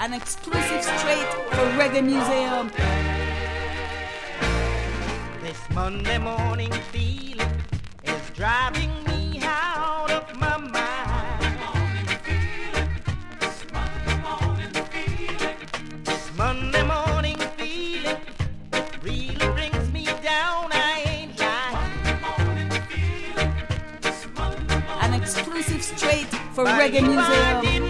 An exclusive straight for Reggae Museum. This Monday morning feeling is driving me out of my mind. This Monday morning feeling really brings me down, I ain't lying. An exclusive straight for Reggae Museum.